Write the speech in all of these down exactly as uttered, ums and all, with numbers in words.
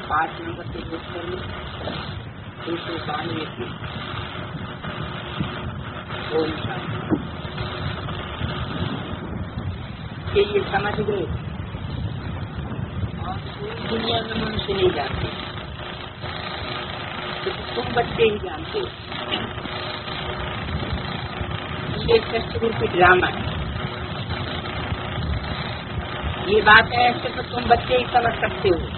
पाँच नंबर से योग कर लो, दो सौ बानवे की ओम शांति। ये समझ गए। और पूरी दुनिया में मनुष्य नहीं जानते, तो तुम बच्चे ही जानते हो। ये सत्संग की ड्रामा है, ये बात है सिर्फ तुम बच्चे ही समझ सकते हो।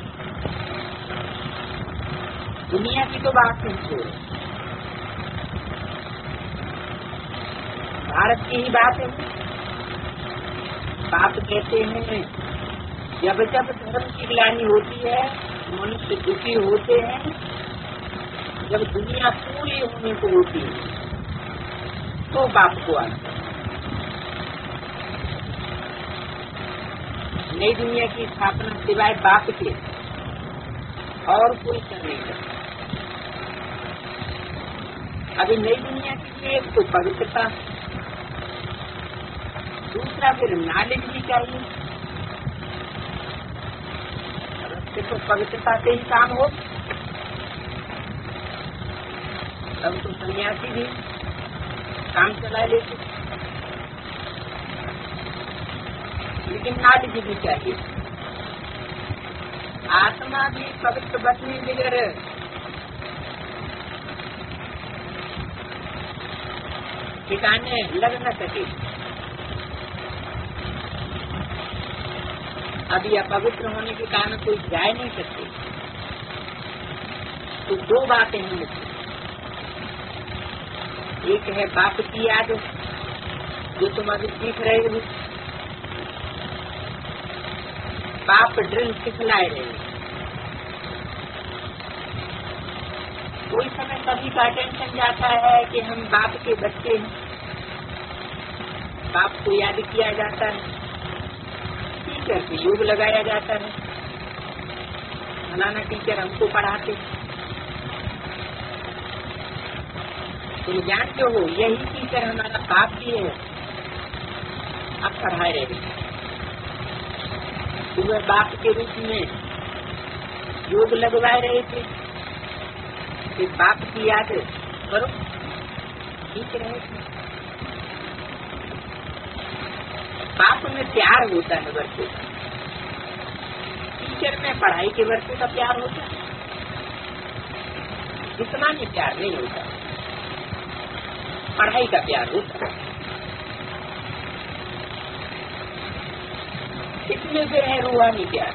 दुनिया की तो बात नहीं छोड़ो, भारत की ही बात है। बाप कहते हैं जब जब धर्म की ग्लानि होती है, मनुष्य दुखी होते हैं, जब दुनिया पूरी होने को होती है तो बाप को आता है। नई दुनिया की स्थापना सिवाय बाप के और कोई कर नहीं सकता। अभी नई दुनिया के लिए एक तो पवित्रता, दूसरा फिर नॉलेज भी चाहिए। तो पवित्रता से ही काम हो, तब तो सन्यासी भी काम चला लेते, लेकिन नॉलेज भी चाहिए। आत्मा भी पवित्र बचने बगैर ठिकाने लग न सके। अभी अपवित्र होने के कारण कोई जा नहीं सकते। तो दो बातें हैं मुझे, एक है बाप की याद जो तुम अभी सीख रहे हो, बाप ड्रिल सिखलाए रहे। कोई समय सभी का टेंशन जाता है कि हम बाप के बच्चे हैं, बाप को याद किया जाता है, टीचर से योग लगाया जाता है, फलाना टीचर हमको पढ़ाते। तुम जानते हो यही टीचर हमारा बाप भी है, अब पढ़ाए रहे। तुम्हें बाप के रूप में योग लगवाए रहे थे कि बाप की याद करो, ठीक रहे थे। बाप में प्यार होता है बच्चों का, टीचर में पढ़ाई के बच्चों का प्यार होता है, इतना में प्यार नहीं होता, पढ़ाई का प्यार होता है। इसमें जो है रूहानी प्यार,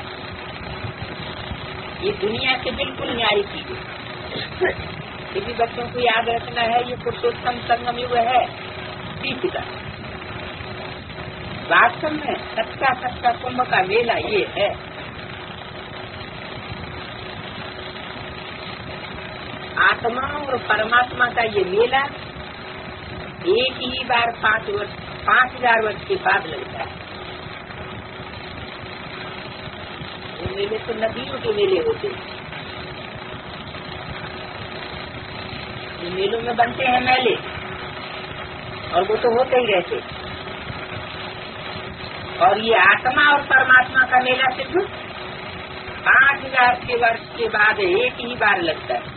ये दुनिया से बिल्कुल न्यारी चीज है। यदि बच्चों को याद रखना है, ये पुरुषोत्तम संगम युग है तीर्थ का। वास्तव में सच्चा सच्चा कुंभ का मेला ये है। आत्मा और परमात्मा का ये मेला एक ही बार पांच वर्ष पांच हजार वर्ष के बाद लगता है। वो मेले तो नदियों के मेले होते हैं, ये मेलों में बनते हैं मेले, और वो तो होते ही रहते। और ये आत्मा और परमात्मा का मेला सिर्फ पांच हजार के वर्ष के बाद एक ही बार लगता है।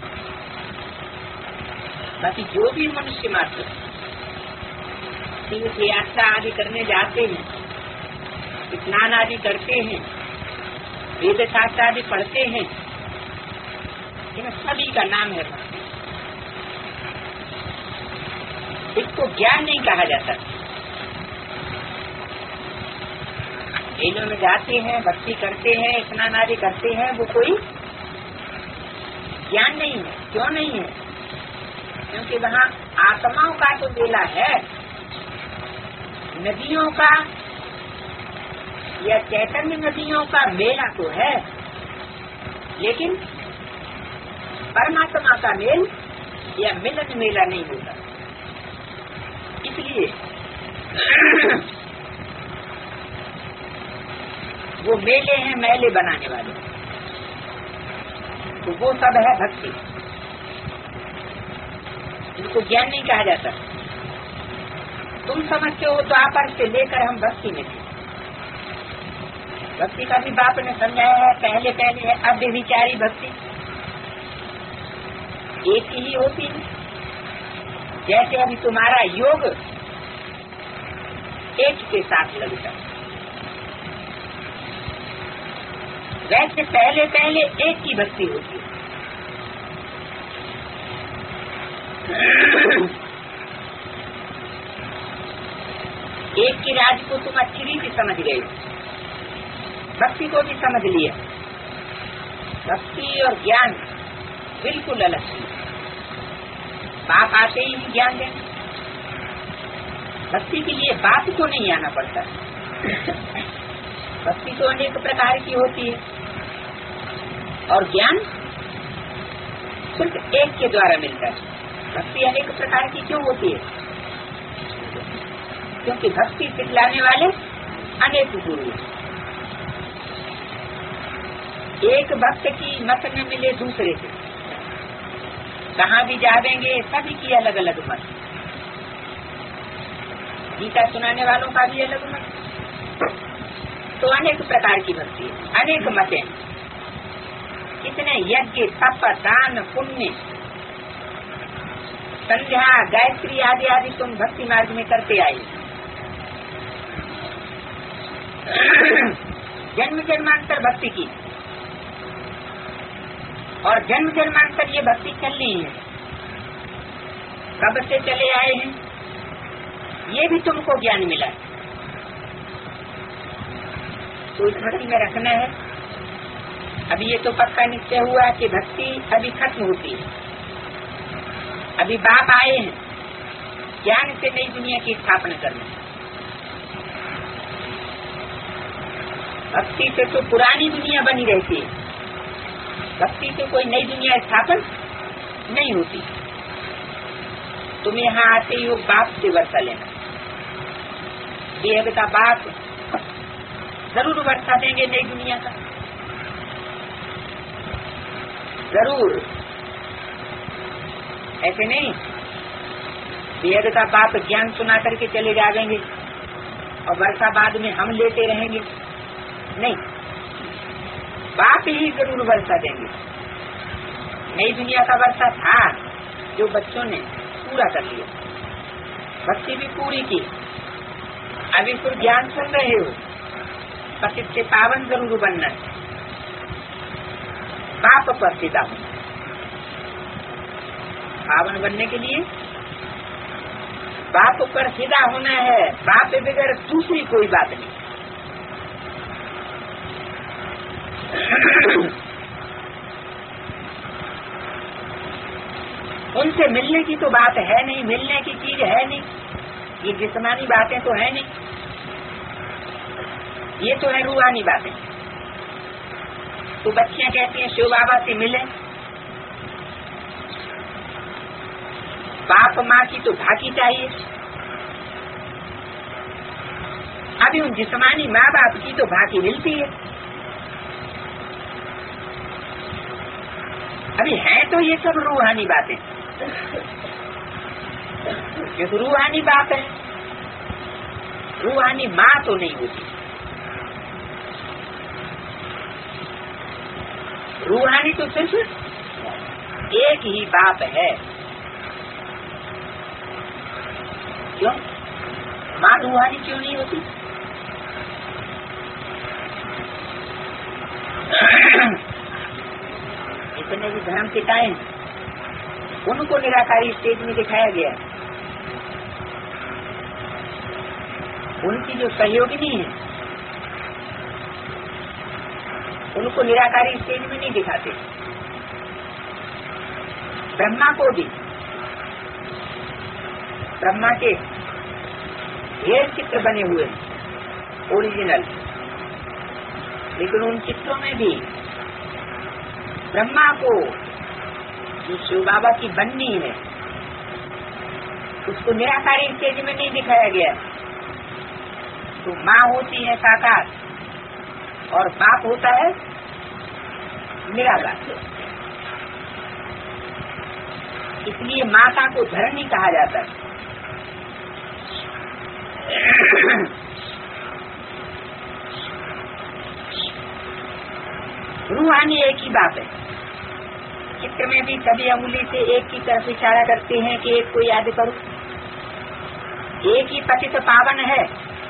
बाकी जो भी मनुष्य मात्र तीर्थ यात्रा आदि करने जाते हैं, स्नान आदि करते हैं, वेद शास्त्र आदि पढ़ते हैं, इन सभी का नाम है भक्ति। इसको ज्ञान नहीं कहा जाता। मेलों में जाते हैं, भक्ति करते हैं, स्नान आदि करते हैं, वो कोई ज्ञान नहीं है। क्यों नहीं है? क्योंकि वहाँ आत्माओं का तो मेला है, नदियों का या चैतन्य नदियों का मेला तो है, लेकिन परमात्मा का मेल या मिलन मेला नहीं होता। इसलिए वो मेले हैं मेले बनाने वाले, तो वो सब है भक्ति। इनको ज्ञान नहीं कहा जाता। तुम समझते हो तो द्वापर से लेकर हम भक्ति में थे, भक्ति का भी बाप ने समझाया है, पहले पहले है अव्यभिचारी भक्ति, एक ही होती है। जैसे अभी तुम्हारा योग एक के साथ लगता है, वैसे पहले पहले एक की भक्ति होती है। एक की राज को तुम अच्छी रीति समझ गए, भक्ति को भी समझ लिया। भक्ति और ज्ञान बिल्कुल अलग चीज। बाप आते ही ज्ञान दें, भक्ति के लिए बाप को नहीं आना पड़ता। भक्ति तो अनेक प्रकार की होती है और ज्ञान सिर्फ एक के द्वारा मिलता है। भक्ति अनेक प्रकार की क्यों होती है? क्योंकि भक्ति सिखलाने वाले अनेक गुरु हैं। एक भक्त की मत न मिले दूसरे से, कहाँ भी जावेंगे सभी की अलग अलग मत। गीता सुनाने वालों का भी अलग मत। तो अनेक प्रकार की भक्ति है, अनेक मतें। कितने यज्ञ तप दान पुण्य संध्या गायत्री आदि आदि तुम भक्ति मार्ग में करते आए। जन्म जन्मांतर भक्ति की और जन्म जन्मांतर ये भक्ति चलनी है। कब से चले आए हैं ये भी तुमको ज्ञान मिला है, तो इस भक्ति में रखना है। अभी ये तो पक्का निश्चय हुआ कि भक्ति अभी खत्म होती है। अभी बाप आए हैं ज्ञान से नई दुनिया की स्थापना करने। भक्ति से तो पुरानी दुनिया बनी रहती है, भक्ति से कोई नई दुनिया स्थापन नहीं होती। तुम यहाँ आते ही हो बाप से वर्षा लेना, देह का बाप जरूर वर्षा देंगे नई दुनिया का, जरूर। ऐसे नहीं देह का बाप ज्ञान सुना करके चले जाएंगे और वर्षा बाद में हम लेते रहेंगे, नहीं। बाप ही जरूर वर्षा देंगे। नई दुनिया का वर्षा था जो बच्चों ने पूरा कर लिया, भक्ति भी पूरी की। अभी फिर ज्ञान सुन रहे हो, पतित से पावन जरूर बनना है। बाप पर सीधा होना, पावन बनने के लिए बाप पर सीधा होना है। बाप के बगैर दूसरी कोई बात नहीं। उनसे मिलने की तो बात है नहीं, मिलने की चीज है नहीं, ये जिस्मानी बातें तो है नहीं, ये तो है रूहानी बातें। तो बच्चियां कहती हैं शिव बाबा से मिले, बाप माँ की तो भाकी चाहिए। अभी उन जिस्मानी माँ बाप की तो भाकी मिलती है। अभी है तो ये सब रूहानी बातें, ये तो रूहानी बात है, रूहानी माँ तो नहीं होती। रूहानी तो सिर्फ एक ही बाप है। क्यों माँ रूहानी क्यों नहीं होती? इतने भी धर्म पिताएं उनको निराकारी स्टेज में दिखाया गया। उनकी जो सहयोगिनी है उनको निराकारी स्टेज में नहीं दिखाते। ब्रह्मा को भी, ब्रह्मा के ढेर चित्र बने हुए ओरिजिनल, लेकिन उन चित्रों में भी ब्रह्मा को जो शिव बाबा की बन्नी है उसको निराकारी स्टेज में नहीं दिखाया गया। तो माँ होती है साकार और बाप होता है निराकार। इसलिए माता को धरणी कहा जाता है। रूहानी एक ही बात है। चित्र में भी सभी अंगुली से एक की तरफ इशारा करते हैं कि एक को याद करो। एक ही पति तो पावन है,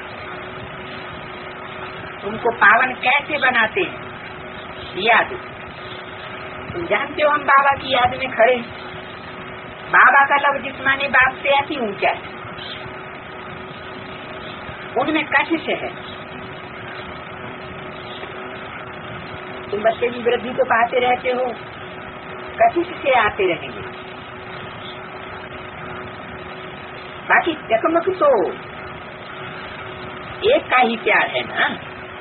तुमको पावन कैसे बनाते हैं याद। तुम जानते हो हम बाबा की याद में खड़े, बाबा का लव जिस्मानी बाप से ऐसी ऊंचा है, उनमें कशिश है। तुम बच्चे की वृद्धि को पाते रहते हो, कशिश से आते रहेंगे। बाकी चकमक तो एक का ही प्यार है ना।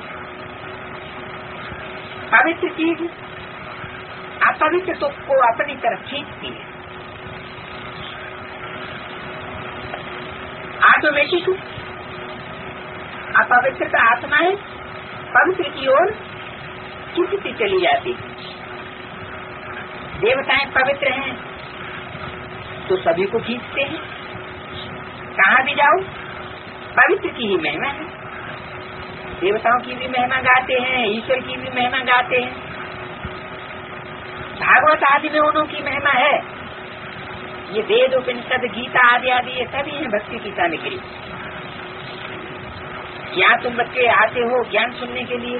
पवित्र चीज अपवित्र तो को अपनी तरफ खींचती है ऑटोमेटिक। अपवित्र का आत्माएं पवित्र की ओर खींचती चली जाती। देवताएं पवित्र हैं तो सभी को खींचते हैं। कहाँ भी जाओ पवित्र की ही महिमा है। देवताओं की भी महिमा गाते हैं, ईश्वर की भी महिमा गाते हैं। भागवत आदि में उन्हों की महिमा है। ये वेद उपनिषद गीता आदि आदि ये सभी है भक्ति की सामग्री। यहाँ तुम बच्चे आते हो ज्ञान सुनने के लिए,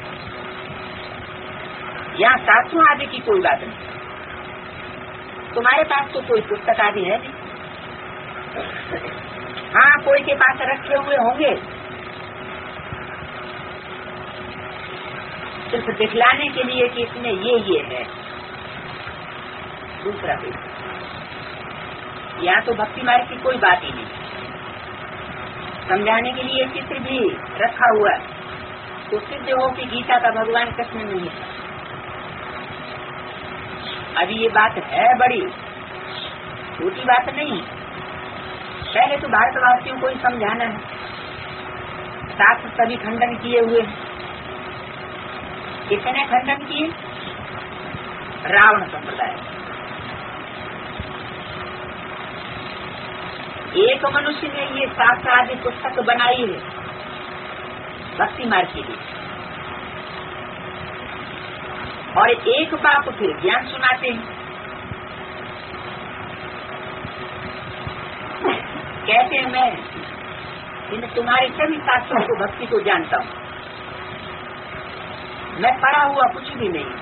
यहाँ शास्त्रों आदि की कोई बात नहीं। तुम्हारे पास तो कोई पुस्तक आदि है नहीं। हाँ, कोई के पास रखे हुए होंगे, सिर्फ दिखलाने के लिए कि इसमें ये ये है। दूसरा कोई यहाँ तो भक्ति मार्ग की कोई बात ही नहीं। समझाने के लिए चित्र भी रखा हुआ है तो सिद्ध हो कि गीता का भगवान कृष्ण नहीं है। अभी ये बात है बड़ी छोटी बात नहीं। पहले तो भारतवासियों को ही समझाना है। शास्त्र सभी खंडन किए हुए हैं। किसने खंडन किए? रावण संप्रदाय। एक मनुष्य ने ये शास्त्र आदि पुस्तक बनाई है भक्ति मार्ग के लिए, और एक बाप फिर ज्ञान सुनाते हैं। कहते हैं मैं इन तुम्हारे सभी शास्त्रों को भक्ति को जानता हूँ, मैं पढ़ा हुआ कुछ भी नहीं,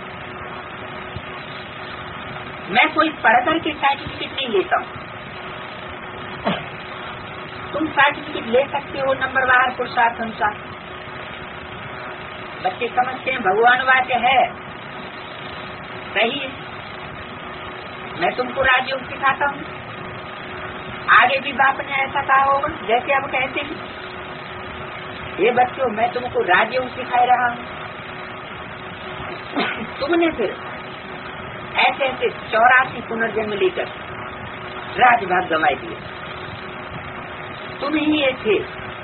मैं कोई पढ़कर के सर्टिफिकेट नहीं लेता हूँ। तुम सर्टिफिकेट ले सकते हो नंबरवार पुरुषार्थ अनुसार। बच्चे समझते हैं भगवान वाक्य है सही है, मैं तुमको राजयोग सिखाता हूँ। आगे भी बाप ने ऐसा कहा होगा जैसे अब कहते हैं, ये बच्चों मैं तुमको राजयोग सिखा रहा हूँ। तुमने फिर ऐसे ऐसे चौरासी पुनर्जन्म लेकर राजभाग गंवाई दिए। तुम ही ये थे।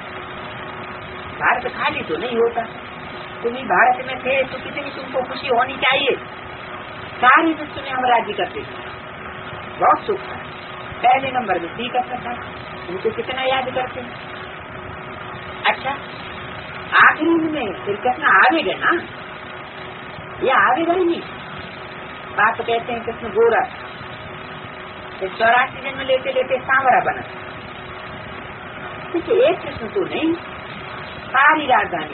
भारत खाली तो नहीं होता, तुम ही भारत में थे तो कितनी तुमको खुशी होनी चाहिए। सारी विश्व में हम राज्य करते थे, बहुत सुख था। पहले नंबर में श्री कृष्ण था, उनको कितना याद करते हैं। अच्छा, आखिरी में श्री कृष्ण आवेगा ना, ये आवेगा ही नहीं। बाप कहते हैं कृष्ण गोरा, चौरासी जन्म लेते लेते सांवरा बना। क्योंकि एक कृष्ण तो नहीं, सारी राजधानी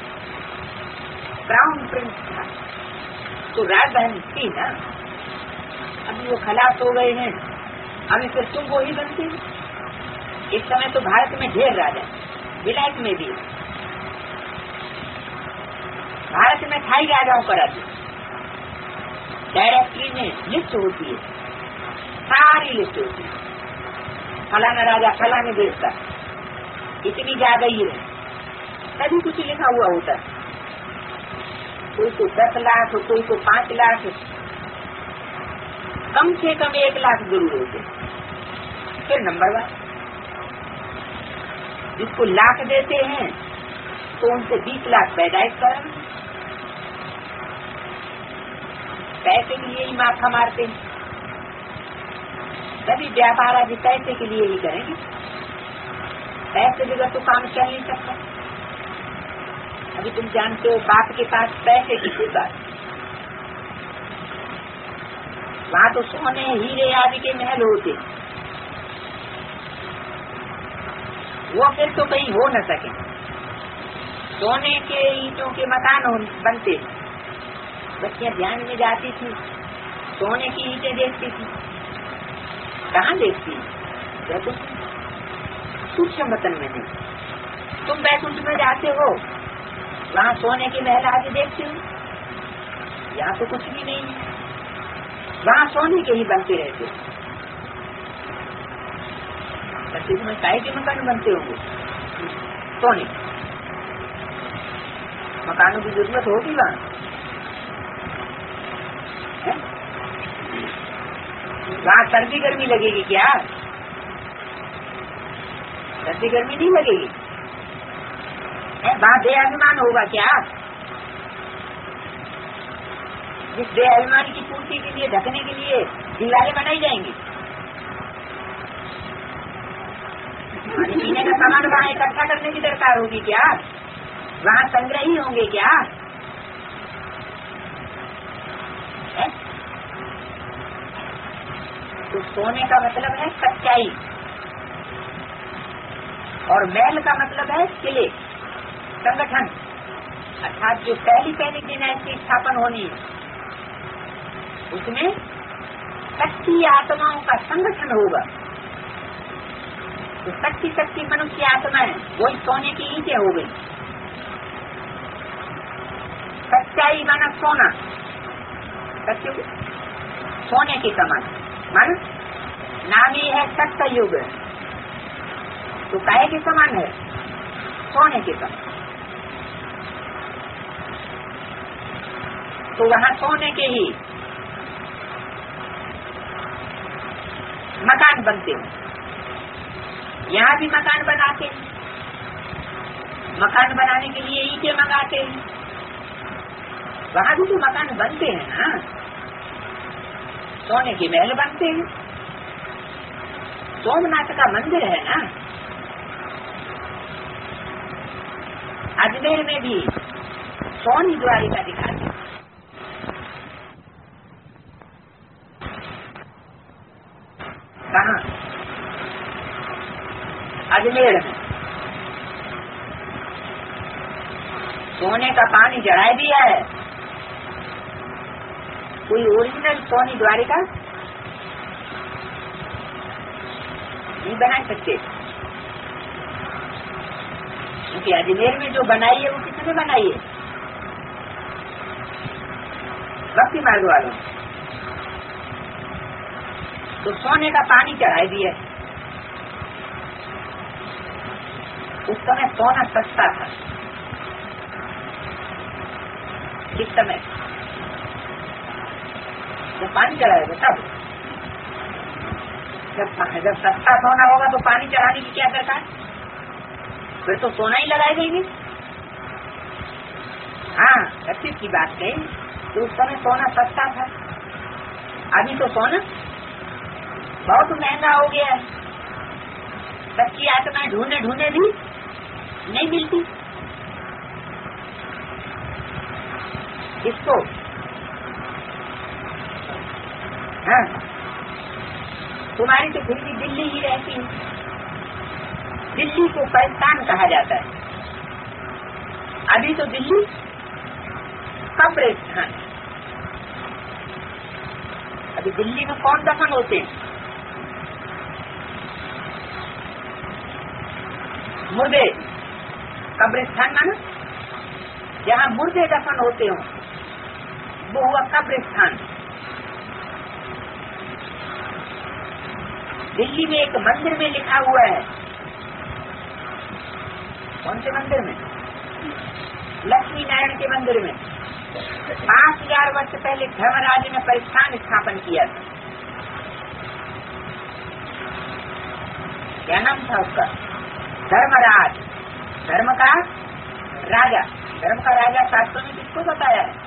क्राउन प्रिंस था तो राजधानी थी ना। अभी वो खलास हो गए हैं, अभी फिर तुम वो ही बनते हैं। इस समय तो भारत में ढेर राजा, विलायत में भी। भारत में ढाई राजाओं का राज्य, डायरेक्टरी में लिस्ट होती है, सारी लिस्ट होती है। फलाना राजा फलाने देश का इतनी ज्यादा ही है, सभी कुछ लिखा हुआ होता है। कोई को दस लाख, कोई को पांच लाख, कम से कम एक लाख जरूर होते। फिर नंबर वन, जिसको लाख देते हैं तो उनसे बीस लाख पैदाइश करें। पैसे के लिए ही माथा मारते हैं। सभी व्यापार आदि पैसे के लिए ही करेंगे। पैसे बगैर तो काम चल नहीं सकता। अभी तुम जानते हो बाप के पास पैसे की कोई बात, वहाँ तो सोने हीरे आदि के महल होते, वो फिर तो कहीं हो न सके। सोने के ईंटों के मकान बनते, बच्चियां ध्यान में जाती थी, सोने की ईंटें देखती थी, कहाँ देखती, वैकुंठ सूक्ष्म वतन में नहीं। तुम वैकुंठ में जाते हो, वहाँ सोने के महल आगे देखते हो, यहाँ तो कुछ भी नहीं है, वहाँ सोने के ही बनते रहते। छत्तीस में काय के मकान बनते होंगे, सोने मकानों की जरूरत होगी वहाँ, वहाँ सर्दी गर्मी लगेगी क्या? सर्दी गर्मी नहीं लगेगी, वहाँ देहाभिमान होगा क्या? जिस देहाभिमान की पूर्ति के लिए, ढकने के लिए दीवारें बनाई जाएंगी, पानी पीने का सामान वहाँ इकट्ठा करने की दरकार होगी क्या? वहाँ संग्रही होंगे क्या? है? तो सोने का मतलब है सच्चाई, और महल का मतलब है किले, संगठन, अर्थात जो पहली पहली दिन ऐसी स्थापन होनी है, उसमें शक्ति आत्माओं का संगठन होगा। तो शक्ति शक्ति मनुष्य आत्मा है, वही सोने की ईंटें हो गई। सच्चाई माना सोना, सत्य सोने के समान, मान नाम ही है सत्य युग, तो काहे के समान है? सोने के समान। तो वहाँ सोने के ही मकान बनते हैं, यहाँ भी मकान बनाते हैं, मकान बनाने के लिए ईंटें मंगाते हैं, वहाँ भी तो मकान बनते हैं ना, सोने के महल बनते हैं। सोमनाथ का मंदिर है ना, अजमेर में भी सोनी द्वारिका दिखाते हैं। कहाँ? अजमेर में सोने का पानी चढ़ाई दिया है। कोई ओरिजिनल सोनी द्वारिका नहीं बना सकते, क्योंकि अजमेर में जो बनाई है वो किसने बनाई है? भक्ति मार्ग वालों। तो सोने का पानी चढ़ाई दिया। उस समय सोना सस्ता था। किस समय? जब पानी चढ़ाएगा तब। जब जब सस्ता सोना होगा तो पानी चढ़ाने की क्या दरकार? फिर तो सोना ही लगाए देंगे। हाँ, अच्छी की बात कही। तो उस समय सोना सस्ता था, अभी तो सोना बहुत महंगा हो गया है। सच्ची आत्मा ढूंढे ढूंढे भी नहीं मिलती। इसको हाँ, तुम्हारी तो फिर भी दिल्ली ही रहती है। दिल्ली को पाकिस्तान कहा जाता है। अभी तो दिल्ली कब्रिस्तान। अभी दिल्ली में कौन दफन होते हैं? मुर्दे। कब्रिस्तान माना जहाँ मुर्दे दफन होते हो वो हुआ कब्रिस्तान। दिल्ली में एक मंदिर में लिखा हुआ है। कौन से मंदिर में? लक्ष्मी नारायण के मंदिर में पांच हजार वर्ष पहले धर्मराज ने परिस्थान स्थापन किया था। क्या नाम था उसका? धर्मराज। धर्म का राजा। धर्म का राजा शास्त्रों में किसको बताया है?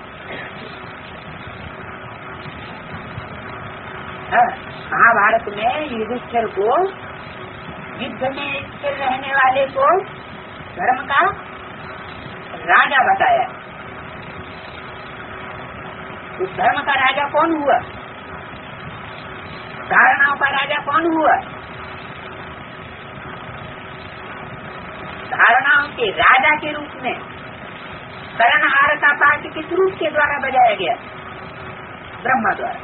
महाभारत में युधिष्ठिर को, युद्ध में स्थिर रहने वाले को धर्म का राजा बताया। उस धर्म का राजा कौन हुआ? धारणाओं का राजा कौन हुआ? धारणाओं के राजा के रूप में करणहार का पाठ किस रूप के द्वारा बजाया गया? ब्रह्मा द्वारा।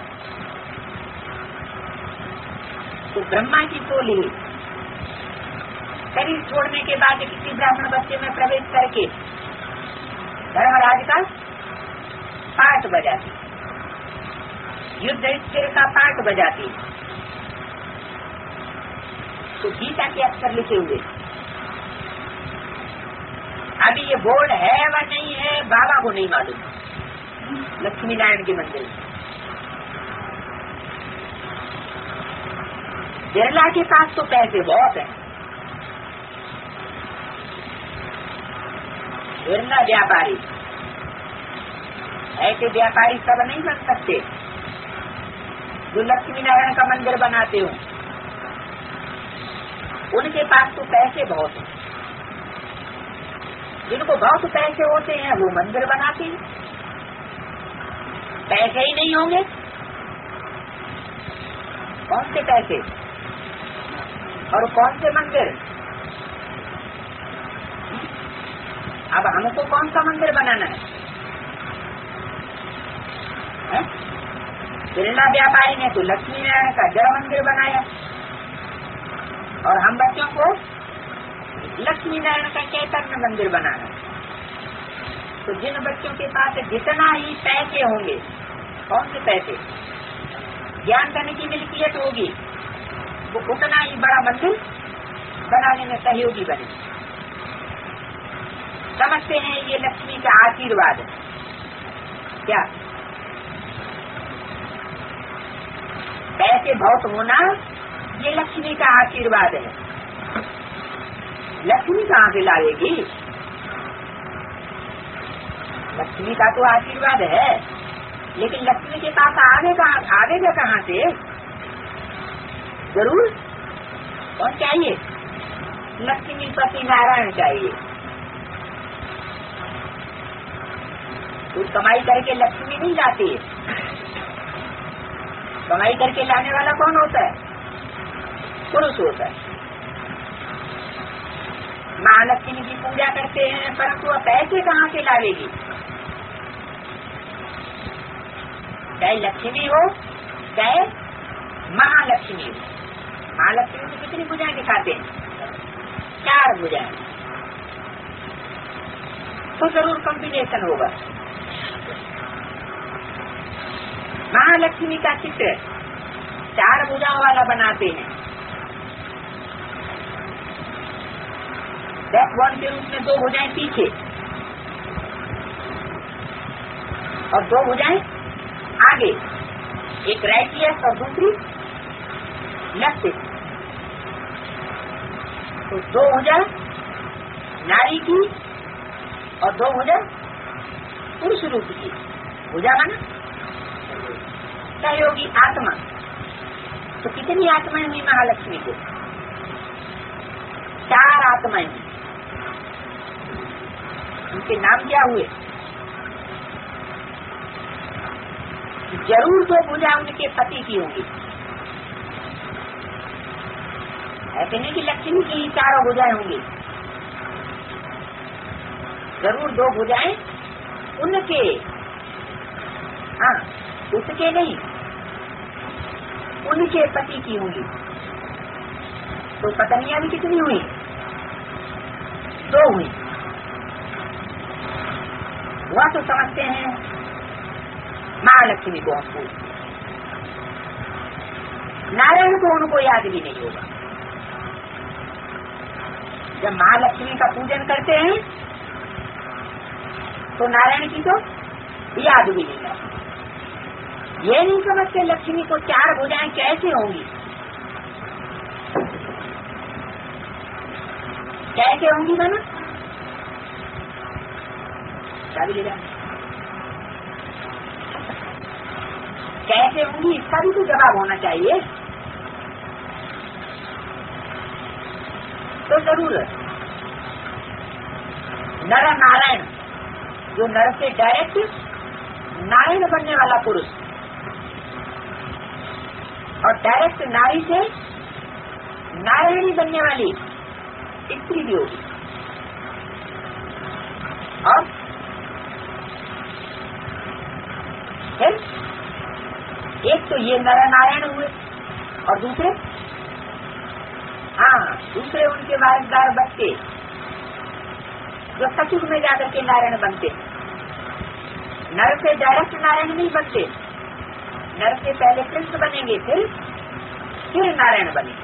तो ब्रह्मा की टोली शरीर छोड़ने के बाद किसी ब्राह्मण बच्चे में प्रवेश करके धर्मराज का पाठ बजाती, युद्ध स्थिर का पाठ बजाती। तो गीता के अक्षर लिखे हुए, अभी ये बोर्ड है व नहीं है बाबा को नहीं मालूम। लक्ष्मी नारायण के मंदिर में बिरला के पास तो पैसे बहुत हैं। बिरला व्यापारी, ऐसे व्यापारी सब नहीं बन सकते जो लक्ष्मी नारायण का मंदिर बनाते हो। उनके पास तो पैसे बहुत हैं। जिनको बहुत पैसे होते हैं वो मंदिर बनाते हैं। पैसे ही नहीं होंगे, कौन से पैसे और कौन से मंदिर? अब हमको कौन सा मंदिर बनाना है? है? बिरला व्यापारी ने तो लक्ष्मी नारायण का जड़ मंदिर बनाया और हम बच्चों को लक्ष्मी नारायण का चैतन्य मंदिर बनाना। तो जिन बच्चों के पास जितना ही पैसे होंगे, कौन से पैसे, ज्ञान करने की मिल्कियत होगी, वो उतना ही बड़ा मंदिर बनाने में सहयोगी बने। समझते हैं ये लक्ष्मी का आशीर्वाद है क्या? पैसे बहुत होना ये लक्ष्मी का आशीर्वाद है। लक्ष्मी कहाँ से लाएगी? लक्ष्मी का तो आशीर्वाद है, लेकिन लक्ष्मी के पास आवेगा आवेगा कहाँ से? जरूर कौन चाहिए? लक्ष्मी पति नारायण चाहिए। तो कमाई करके लक्ष्मी नहीं लाती है। कमाई करके लाने वाला कौन होता है? पुरुष होता है। महालक्ष्मी की पूजा करते हैं, परंतु वह पैसे कहाँ से लावेगी? चाहे लक्ष्मी हो चाहे महालक्ष्मी हो। महालक्ष्मी को कितनी पूजाएं दिखाते हैं? चार पूजाएं। तो जरूर कॉम्बिनेशन होगा। महालक्ष्मी का चित्र चार भुजाओं वाला बनाते हैं। वन के रूप में दो भुजाएं पीछे और दो भुजाएं आगे, एक राइटियस और दूसरी लेफ्ट। तो दो भुजा नारी की और दो भुजा पुरुष रूप की। भुजा माना सहयोगी आत्मा। तो कितनी आत्माएं हुई महालक्ष्मी को? चार आत्माएं। उनके नाम क्या हुए? जरूर दो भुजा उनके पति की होंगी। ऐसे नहीं कि लक्ष्मी की चारों भुजाएं होंगी। जरूर दो भुजाएं उनके, हाँ उसके नहीं, उनके पति की होंगी। तो पत्नियां भी कितनी हुई? दो हुई। वह तो समझते हैं महालक्ष्मी को हमको, नारायण को उनको याद भी नहीं होगा। जब महालक्ष्मी का पूजन करते हैं तो नारायण की तो याद भी नहीं आती। ये नहीं समझते लक्ष्मी को चार भुजाएं कैसे होंगी, कैसे होंगी माना क्या भी ले जाए, कैसे होंगी इसका भी तो जवाब होना चाहिए। तो जरूर नर नारायण, जो नर से डायरेक्ट नारायण बनने वाला पुरुष और डायरेक्ट नारी से नारायणी बनने वाली स्त्री भी होगी। और फिर एक तो ये नर नारायण हुए और दूसरे हाँ दूसरे उनके वारसदार बच्चे जो सचुग में जाकर के नारायण बनते। नर से डायरेक्ट नारायण नहीं बनते, नर से पहले कृष्ण बनेंगे, फिर फिर नारायण बनेंगे।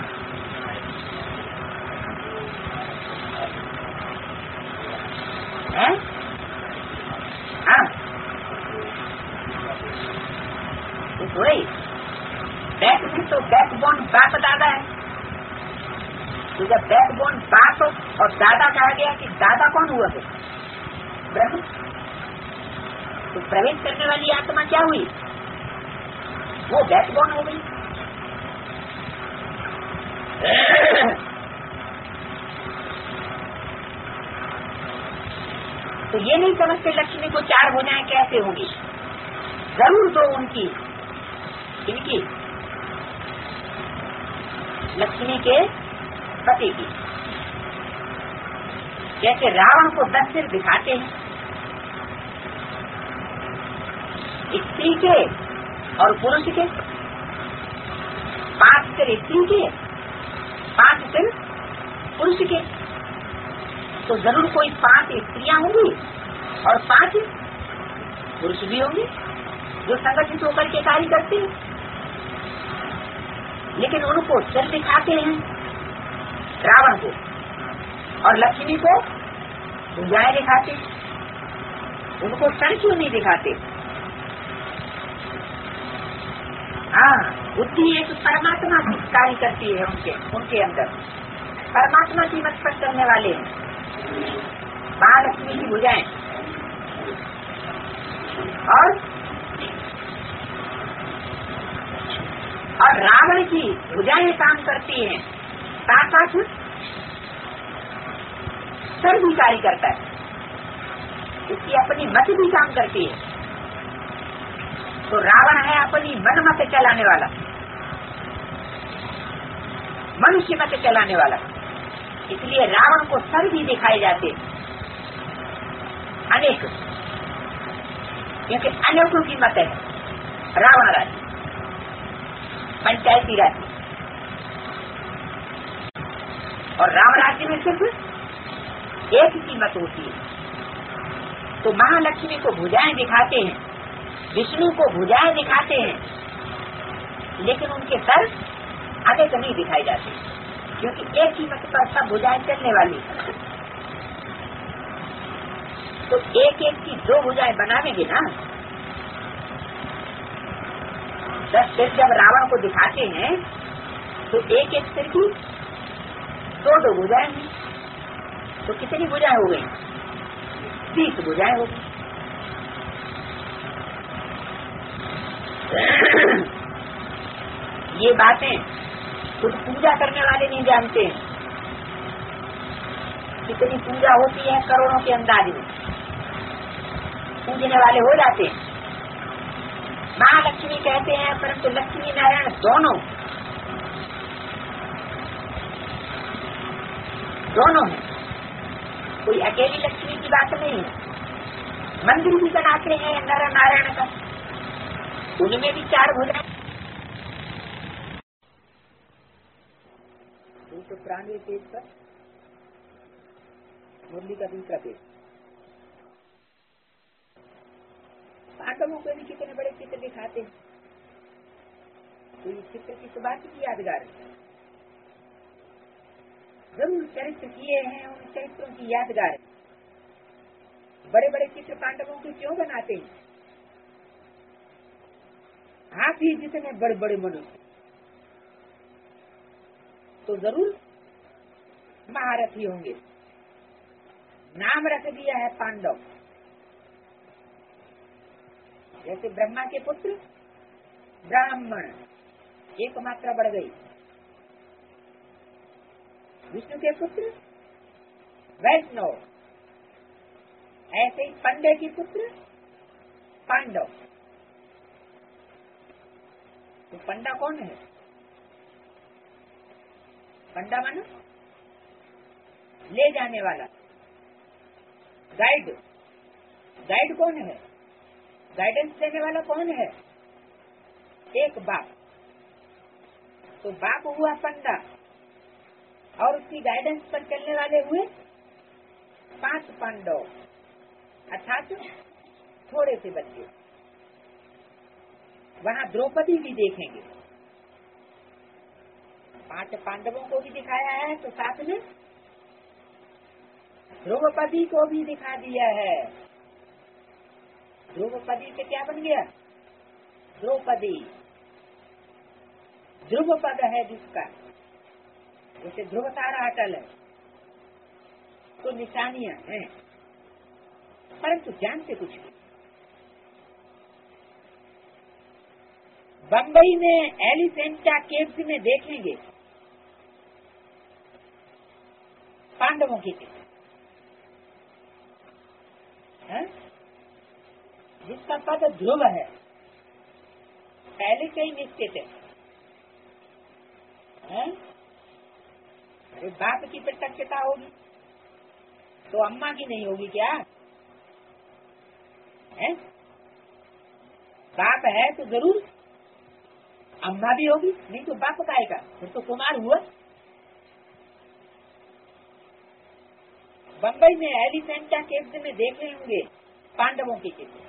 हैं? हाँ तो वही बैक में तो बैकबोन बाप दादा है। तो जब बैकबोन बाप और दादा कहा गया कि दादा कौन हुआ फिर? ब्रह्म। तो प्रवेश करने वाली आत्मा क्या हुई? वो बैकबोन हो गई। तो ये नहीं समझते लक्ष्मी को चार भुजाएं कैसे होगी। जरूर दो उनकी, इनकी लक्ष्मी के पति की। जैसे रावण को दस सिर दिखाते हैं, स्त्री के और पुरुष के, पांच सिर स्त्री के, पांच सिर पुरुष के। तो जरूर कोई पांच स्त्रियां होंगी और पांच पुरुष भी होंगे जो संगठित होकर के कार्य करते हैं। लेकिन उनको सिर दिखाते हैं रावण को, और लक्ष्मी को भुजाएं दिखाते। उनको सर क्यों नहीं दिखाते? हाँ, बुद्धि एक परमात्मा की कार्य करती है उनके उनके अंदर। परमात्मा की मत पर करने वाले हैं महालक्ष्मी की भुजाएं। और और रावण की भुजाएं काम करती हैं, साथ साथ सर भी कार्य करता है, उसकी अपनी मत भी काम करती है। तो रावण है अपनी मन मत चलाने वाला, मनुष्य मत चलाने वाला। इसलिए रावण को सर भी दिखाए जाते अनेक, क्योंकि अनेकों की मत है रावण राज्य, पंचायती राज्य। और राम राज्य में सिर्फ एक की मत होती है। तो महालक्ष्मी को भुजाएं दिखाते हैं, विष्णु को भुजाएं दिखाते हैं, लेकिन उनके सर अनेक नहीं दिखाए जाते, क्योंकि एक ही मत पर सब भुजाएं चलने वाली। तो एक एक की दो भुजाएं बनावेंगे ना। दस सिर जब रावण को दिखाते हैं तो एक एक सिर की दो दो भुजाएं हैं, तो कितनी भुजाएं हो गई? बीस भुजाएं हो गई। ये बातें खुद पूजा करने वाले नहीं जानते हैं। कितनी पूजा होती है करोड़ों के अंदाज में पूजने वाले हो जाते हैं। महालक्ष्मी कहते हैं, परंतु लक्ष्मी नारायण दोनों दोनों हैं, कोई अकेली लक्ष्मी की बात नहीं है। मंदिर भी बनाते हैं नर नारायण का, उनमें भी चार भुजाएं। तो प्राणी पेज पर मुरली का दूसरा पेज। पांडवों को भी कितने बड़े चित्र दिखाते हैं, तो ये चित्र की तो बात ही यादगार है। जरूर चरित्र किए हैं, उन चरित्रों की यादगार है। बड़े बड़े चित्र पांडवों के क्यों बनाते हैं? हाथी जितने बड़े बड़े मनुष्य, तो जरूर महारथी होंगे। नाम रख दिया है पांडव। जैसे ब्रह्मा के पुत्र ब्राह्मण, एक मात्रा बढ़ गई। विष्णु के पुत्र वैष्णव, ऐसे ही पंडे के पुत्र पांडव। तो पंडा कौन है? पंडा मानो ले जाने वाला, गाइड। गाइड कौन है? गाइडेंस देने वाला कौन है? एक बाप। तो बाप हुआ पंडा और उसकी गाइडेंस पर चलने वाले हुए पांच पांडव, अर्थात थोड़े से बच्चे। वहाँ द्रौपदी भी देखेंगे। पांच पांडवों को भी दिखाया है तो साथ में द्रौपदी को भी दिखा दिया है। द्रौपदी से क्या बन गया? द्रौपदी। ध्रुव पद है जिसका, जैसे ध्रुव तारा अटल है, तो निशानियां हैं, परंतु जानते कुछ नहीं। बंबई में एलिफेंटा केव्स में देखेंगे पांडवों की चित्र, जिसका पद ध्रुव है, पहले से ही निश्चित है। है? अरे बाप की प्रत्यक्षता होगी तो अम्मा की नहीं होगी क्या? है? बाप है तो जरूर अम्मा भी होगी, नहीं तो बाप का आएगा, फिर तो कुमार हुआ। बंबई में एलिफेंटा केव्स में देखे होंगे पांडवों की चित्र।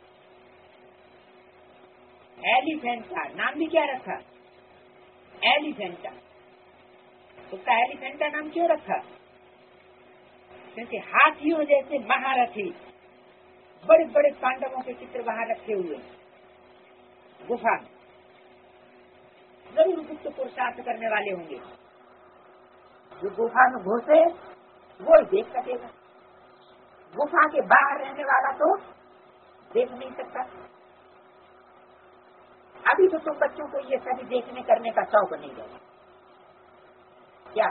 एलिफेंटा नाम भी क्या रखा? एलिफेंटा। उसका एलिफेंटा नाम क्यों रखा? क्योंकि हाथियों जैसे महारथी बड़े बड़े पांडवों के चित्र वहां रखे हुए गुफा में। जरूर गुप्त पुरुषार्थ करने वाले होंगे। जो गुफा में घुसे वो देख सकेगा, गुफा के बाहर रहने वाला तो देख नहीं सकता। अभी तो तुम बच्चों को ये सभी देखने करने का शौक नहीं है क्या?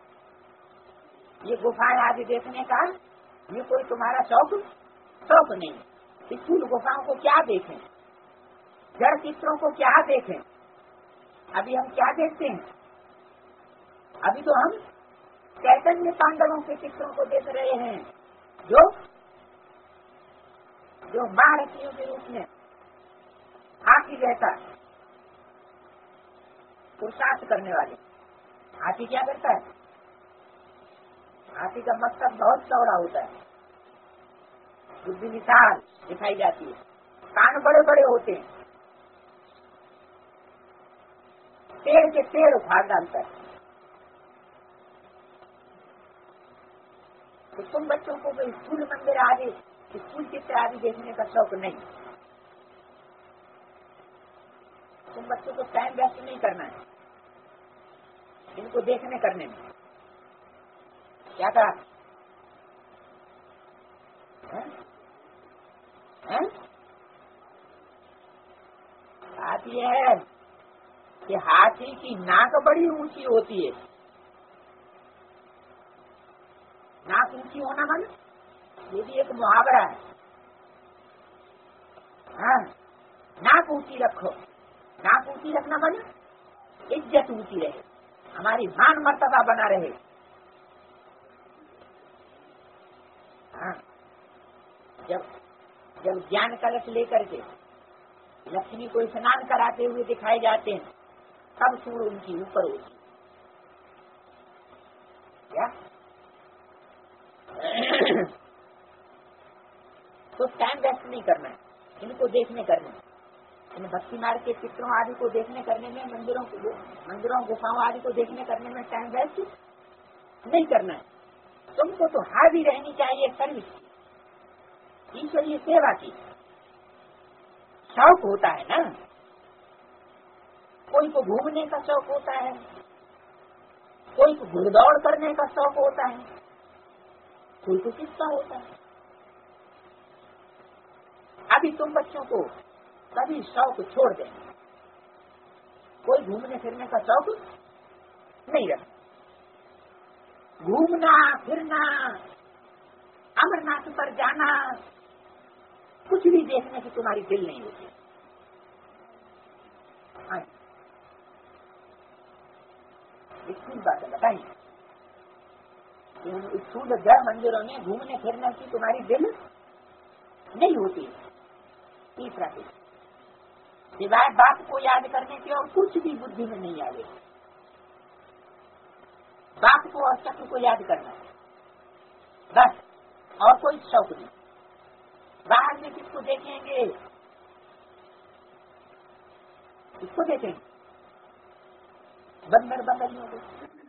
ये गुफाएं आदि देखने का ये कोई तुम्हारा शौक शौक नहीं। स्कूल गुफाओं को क्या देखें, जड़ चित्रों को क्या देखें? अभी हम क्या देखते हैं? अभी तो हम चैतन्य पांडवों के चित्रों को देख रहे हैं, जो जो महारथियों के रूप में हाथी रहता पुरुषार्थ करने वाले। हाथी क्या करता है? हाथी का मस्तक बहुत चौड़ा होता है, बुद्धि विशाल दिखाई जाती है, कान बड़े बड़े होते हैं, पेड़ के पेड़ उखाड़ डालता है। तो तुम बच्चों को तो स्कूल मंदिर आदि स्कूल चित्र आदि देखने का शौक नहीं। तुम बच्चों को टाइम वेस्ट नहीं करना है इनको देखने करने में। क्या कहा? बात यह है कि हाथी की नाक बड़ी ऊंची होती है। नाक ऊंची होना मन ये भी एक मुहावरा है। हाँ, नाक ऊंची रखो। नाक ऊंची रखना मन इज्जत ऊंची रहे, हमारी मान मर्तबा बना रहे। हाँ, जब जब ज्ञान कलश लेकर के लक्ष्मी को स्नान कराते हुए दिखाए जाते हैं तब सूर उनकी ऊपर होती क्या? तो टाइम वेस्ट नहीं करना है, इनको देखने करने, इन भक्ति मार्ग के चित्रों आदि को देखने करने में, मंदिरों को मंदिरों गुफाओं आदि को देखने करने में टाइम वेस्ट नहीं करना है। तुमको तो हाजिर रहनी चाहिए सर्विस की, ईश्वरीय सेवा की। शौक होता है ना, कोई को घूमने का शौक होता है, कोई को घुड़दौड़ करने का शौक होता है, कोई को किसका होता है। अभी तुम बच्चों को कभी शौक छोड़ देना, कोई घूमने फिरने का शौक नहीं रखना। घूमना फिरना, अमरनाथ पर जाना, कुछ भी देखने की तुम्हारी दिल नहीं होती। हाँ, स्थूल बात बताइए, स्थूल जड़ मंदिरों में घूमने फिरने की तुम्हारी दिल नहीं होती। तीसरा चीज, सिवाय बाप को याद करने के और कुछ भी बुद्धि में नहीं आवे। बाप को और चक्र को याद करना बस, और कोई शौक नहीं। बाहर में किसको देखेंगे, किसको देखेंगे, बंदर बंदरियों को।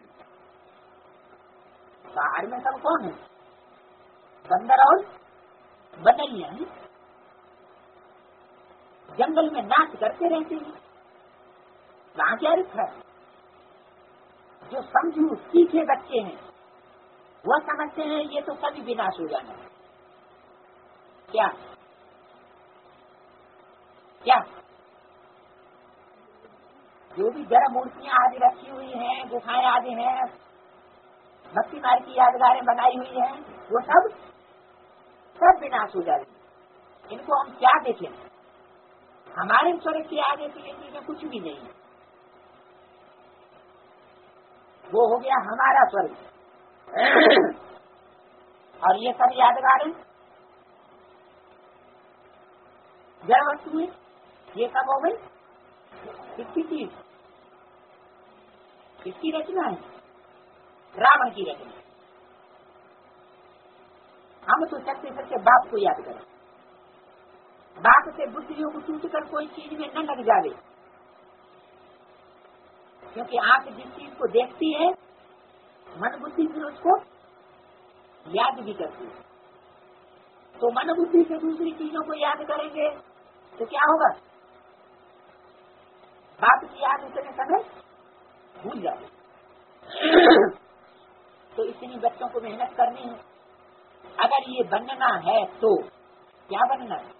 बाहर में सब कौन है, बंदर और बंदरियां हैं। जंगल में नाच करते रहते हैं, वहां क्या रखा है। जो समझू सीखे बच्चे हैं वह समझते हैं ये तो कभी विनाश हो जाना है। क्या क्या जो भी जड़ मूर्तियां आदि रखी हुई हैं, गुफाएं आदि हैं, भक्ति मार्ग की यादगारें बनाई हुई हैं, वो सब सब विनाश हो जाएगी। इनको हम क्या देखें, हमारे स्वर्ग के आगे तो ये चीजें कुछ भी नहीं है। वो हो गया हमारा स्वर्ग और ये सब यादगार है जड़ वस्तु है, ये सब हो गई किसकी चीज, किसकी रचना है, रावण की रचना। हम तो सच्चे सच्चे बाप को याद करें। बाप से बुद्धियों को टूट कर कोई चीज में न लग जावे, क्योंकि आंख जिस चीज को देखती है मन बुद्धि फिर उसको याद भी करती है। तो मन बुद्धि से दूसरी चीजों को याद करेंगे तो क्या होगा, बाप की याद उतने समय भूल जाए। तो इतनी बच्चों को मेहनत करनी है। अगर ये बनना है तो क्या बनना है,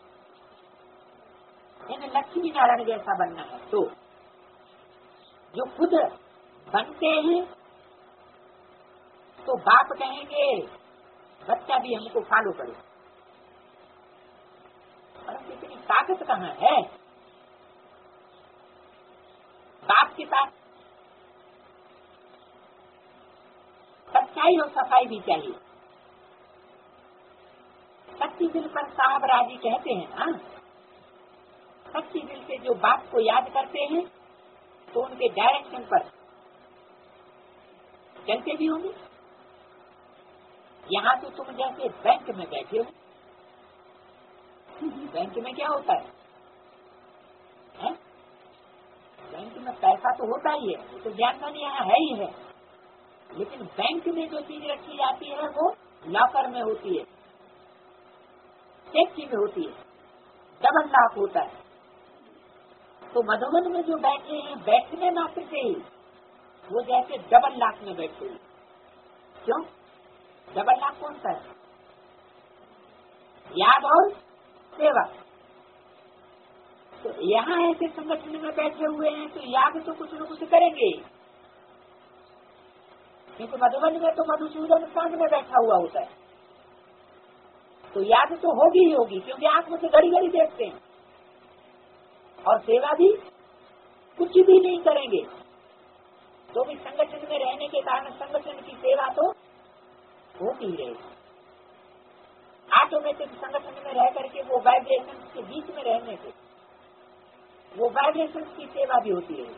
इन लक्ष्मी नारायण जैसा बनना है। तो जो खुद बनते हैं तो बाप कहेंगे बच्चा भी हमको फॉलो करे, परंतु इतनी ताकत कहाँ है। बाप के साथ सच्चाई और सफाई भी चाहिए। सच्ची दिल पर साहब राजी कहते हैं ना, सच्ची दिल से जो बाप को याद करते हैं तो उनके डायरेक्शन पर चलते भी होंगे। यहाँ तो तुम जैसे बैंक में बैठे हो, बैंक में क्या होता है, है? बैंक में पैसा तो होता ही है, तो ज्ञान यहाँ है ही है। लेकिन बैंक में जो चीज रखी जाती है वो लॉकर में होती है, सेफ्टी में होती है, डबल लॉक होता है। तो मधुबन में जो बैठे हैं बैठने मात्र से ही वो जैसे डबल लाख में बैठे हैं। क्यों, डबल लाख कौन सा है, याद और सेवा। तो यहाँ ऐसे संगठन में बैठे हुए हैं तो याद तो कुछ न कुछ करेंगे, क्योंकि मधुबन में तो मधुसूदन संघ में बैठा हुआ होता है, तो याद तो होगी ही होगी, क्योंकि आंख में से घड़ी घड़ी देखते हैं। और सेवा भी कुछ भी नहीं करेंगे तो भी संगठन में रहने के कारण संगठन की सेवा तो होती ही रहेगी। ऑटोमेटिक संगठन में रह करके वो वाइब्रेशन के बीच में रहने से वो वाइब्रेशन की सेवा भी होती है।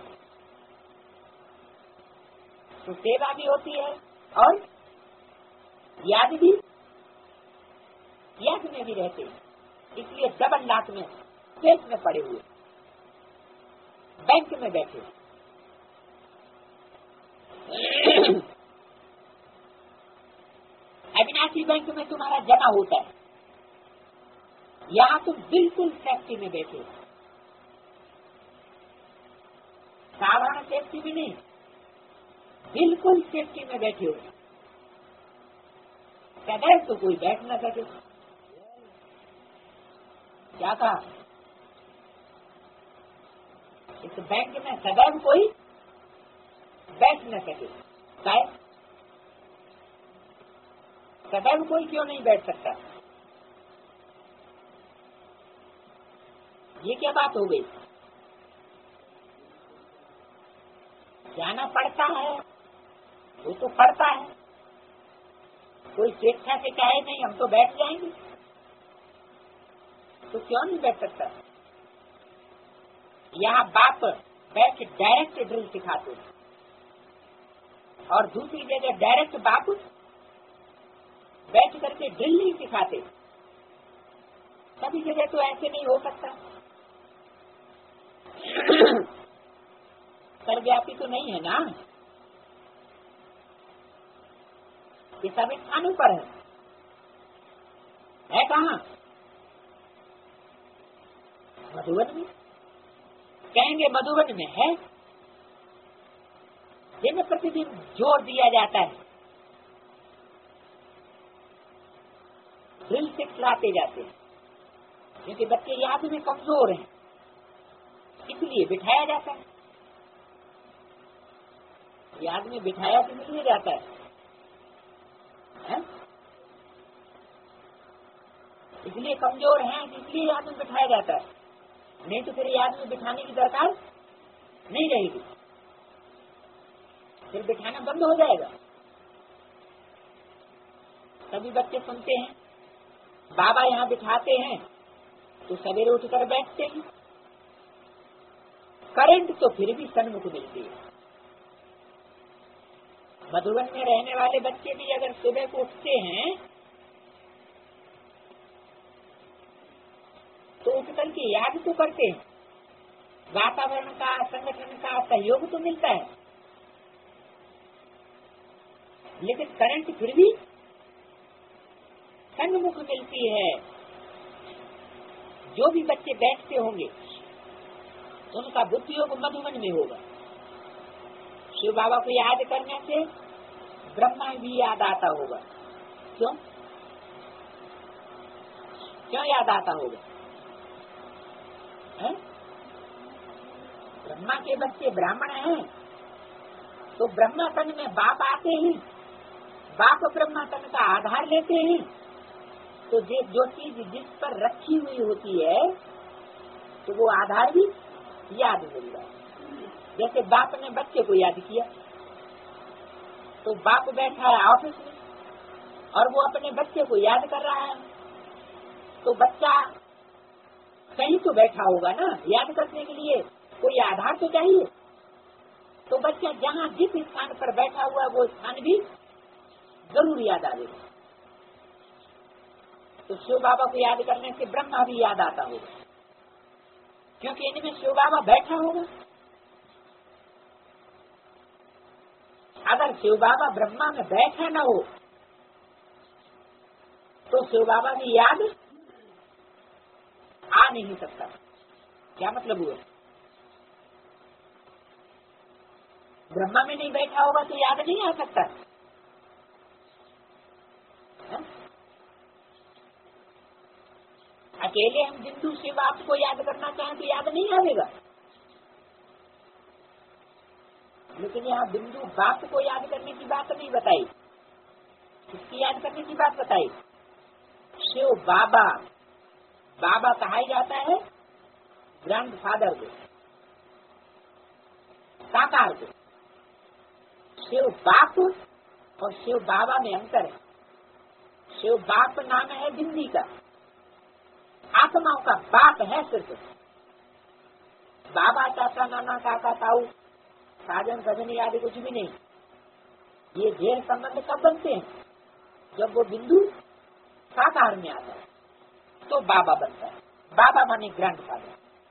तो सेवा भी होती है और याद भी, याद में भी रहते हैं। इसलिए डबल लाख में सेफ में पड़े हुए बैंक में बैठे। अविनाशी बैंक में तुम्हारा जमा होता है, यहाँ तुम बिल्कुल सेफ्टी में बैठे, साधारण सेफ्टी भी नहीं, बिल्कुल सेफ्टी में बैठे हो। सदैव तो कोई बैठ न सके। क्या कहा, इस बैंक में सदैव कोई बैठ न सके। शायद सदैव कोई क्यों नहीं बैठ सकता, ये क्या बात हो गई। जाना पड़ता है वो तो पढ़ता है, कोई स्वेच्छा से कहे नहीं हम तो बैठ जाएंगे, तो क्यों नहीं बैठ सकता? यहाँ बाप बैठ डायरेक्ट ड्रिल सिखाते हैं और दूसरी जगह डायरेक्ट बाप बैठ करके ड्रिल नहीं सिखाते। सभी जगह तो ऐसे नहीं हो सकता। सर्वव्यापी तो नहीं है ना, ये सभी स्थानों पर है, है कहाँ? मधुबन में। कहेंगे मधुबन में है, दिन प्रतिदिन जोर दिया जाता है, ड्रिल सिखलाते जाते हैं, क्योंकि बच्चे याद में कमजोर हैं, इसलिए बिठाया जाता है। याद में बिठाया तो मिल जाता है, है? इसलिए कमजोर हैं, इसलिए याद में बिठाया जाता है, नहीं तो फिर याद में बिठाने की दरकार नहीं रहेगी, फिर बिठाना बंद हो जाएगा। सभी बच्चे सुनते हैं बाबा यहाँ बिठाते हैं तो सवेरे उठकर बैठते हैं, करंट तो फिर भी सन्मुख मिलती है। मधुबन में रहने वाले बच्चे भी अगर सुबह को उठते हैं तो उठ करके याद तो करते हैं, वातावरण का संगठन का सहयोग तो मिलता है, लेकिन करंट फिर भी सन्मुख मिलती है। जो भी बच्चे बैठते होंगे उनका बुद्धि योग मधुबन में होगा। शिव बाबा को याद करने से ब्रह्मा भी याद आता होगा। क्यों क्यों याद आता होगा? है? ब्रह्मा के बच्चे ब्राह्मण हैं तो ब्रह्मा तन में बाप आते हैं, बाप ब्रह्मा तन का आधार लेते हैं, तो जो चीज जिस पर रखी हुई होती है तो वो आधार भी याद मिल रहा है। जैसे बाप ने बच्चे को याद किया तो बाप बैठा है ऑफिस में और वो अपने बच्चे को याद कर रहा है, तो बच्चा कहीं तो बैठा होगा ना, याद करने के लिए कोई आधार तो चाहिए। तो बच्चा जहाँ जिस स्थान पर बैठा हुआ है वो स्थान भी जरूर याद आएगा। तो शिव बाबा को याद करने से ब्रह्मा भी याद आता होगा, क्योंकि इनमें शिव बाबा बैठा होगा। अगर शिव बाबा ब्रह्मा में बैठा न हो तो शिव बाबा भी याद आ नहीं सकता। क्या मतलब हुआ? ब्रह्मा में नहीं बैठा होगा तो याद नहीं आ सकता है? अकेले हम बिंदु शिव आपको याद करना चाहें तो याद नहीं आएगा, लेकिन यहाँ बिंदु बाप को याद करने की बात नहीं बताई, किसकी याद करने की बात बताई? शिव बाबा। बाबा कहा जाता है ग्रैंड फादर को, साकार को। शिव बाप और शिव बाबा में अंतर है। शिव बाप नाम है बिंदी का, आत्माओं का बाप है सिर्फ। बाबा चाचा नाना काका ताऊ साजन सजनी आदि कुछ भी नहीं। ये ढेर संबंध कब बनते हैं? जब वो बिंदु साकार में आता है तो बाबा बनता है। बाबा माने ग्रैंड फादर।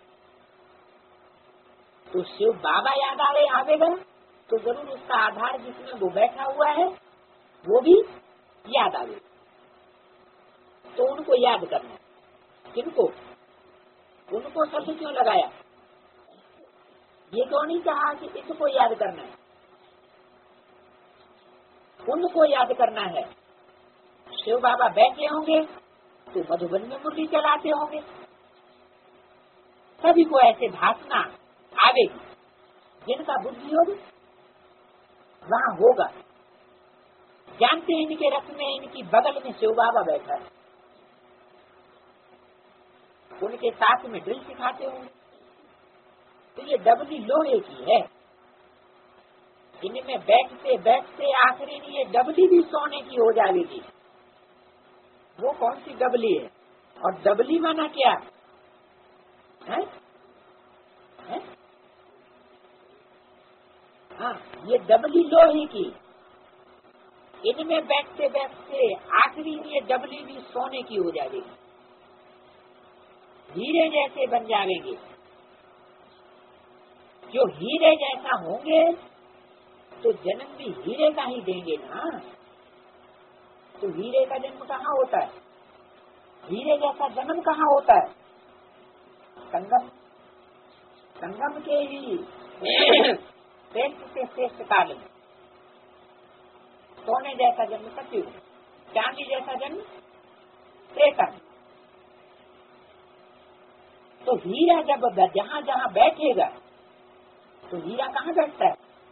तो शिव बाबा याद आवे आवेगा तो जरूर उसका आधार जिसमें वो बैठा हुआ है वो भी याद आवे। तो उनको याद करना। किनको? उनको शब्द क्यों लगाया? ये क्यों नहीं कहा कि इसको याद करना है? उनको याद करना है। शिव बाबा बैठे होंगे तो मधुबन में मुरली चलाते होंगे, सभी को ऐसे भाषणा आवेगी। जिनका बुद्धि योग वहाँ होगा। जानते हैं इनके रथ में इनकी बगल में शिव बाबा बैठा है, उनके साथ में ड्रिल सिखाते होंगे। तो ये डबली लोहे की है, इनमें बैठते बैठते आखिरी ये डबली भी सोने की हो जाएगी। वो कौन सी डबली है? और डबली माना क्या है? है? हाँ, ये डबली लोहे की, इनमें बैठते बैठते आखिरी ये डबली भी सोने की हो जाएगी, हीरे जैसे बन जाएंगे। जो हीरे जैसा होंगे तो जन्म भी हीरे का ही देंगे ना। तो हीरे का जन्म कहाँ होता है? हीरे जैसा जन्म कहाँ होता है? संगम, संगम के ही श्रेष्ठ से श्रेष्ठ काल में सोने जैसा जन्म सतयुग, चांदी जैसा जन्म त्रेता। तो हीरा जब जहाँ जहाँ बैठेगा तो हीरा कहाँ बैठता है?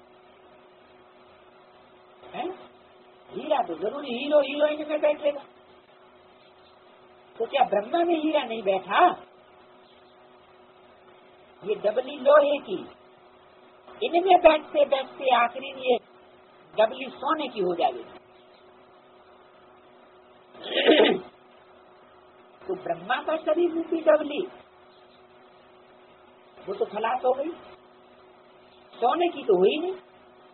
है? हीरा तो जरूरी हीरो हीरोइन में बैठेगा। तो क्या ब्रह्मा में हीरा नहीं बैठा? ये डबली लोहे की, इनमें बैठते बैठते आखिरी ये डबली सोने की हो जाएगी। तो ब्रह्मा का शरीर रूपी डबली वो तो खलास हो गई, सोने की तो हुई नहीं।